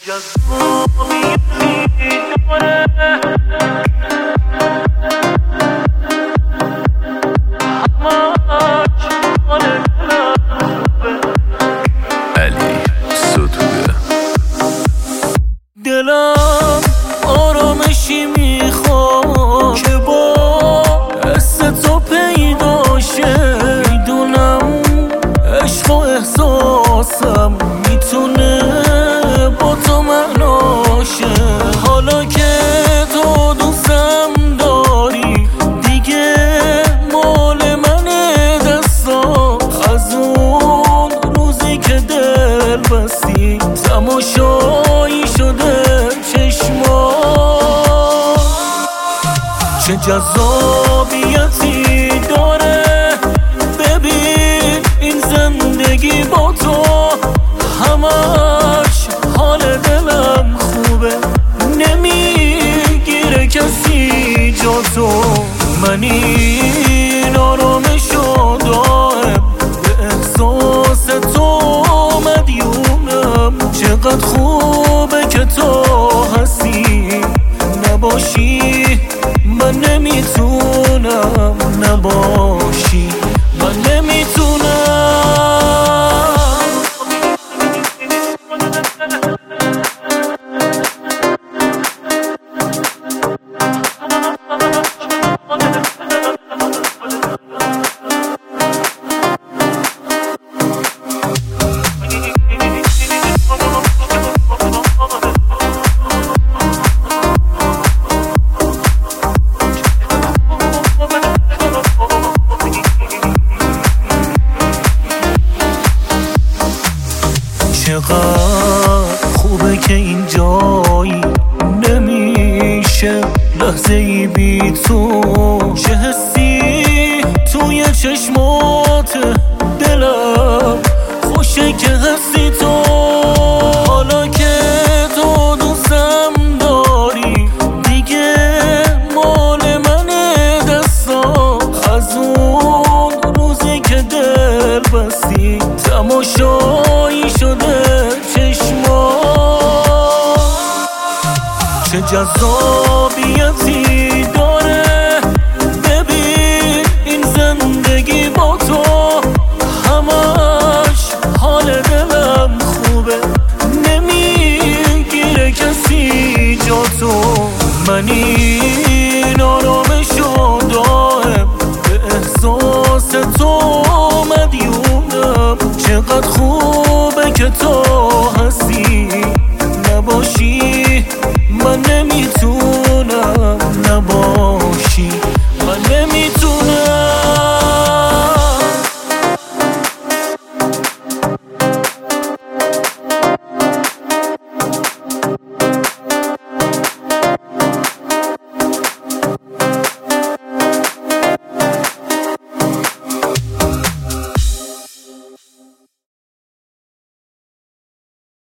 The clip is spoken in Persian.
دلم آرامشی میخواد که با حس تو پیدا شه. میدونم عشق و احساسم میتونه با تو معناشه. حالا که تو دوستم داری دیگه مال منه دستا. از اون روزی که دل بستی تماشایی شده چشما. چه جذابیتی داره ببین این زندگی با تو. همش حال دلم خوبه نمیگیره کسی جا تو. من این آرامشو دارم به احساس تو مدیونم. چقدر خوبه که تو هستی نباشی من نمیتونم. نباشی من نمیتونم. چقدر خوبه که این جایی نمیشه لحظه ای بی تو. چه حسی توی چشمات دلم خوشه که هستی تو. حالا که تو دوستم داری دیگه مال منه دستا. از اون روزی که دل بستی تماشایی شده چشما. چه جذابیتی داره ببین این زندگی با تو. همش حال دلم خوبه نمیگیره کسی جا تو. منی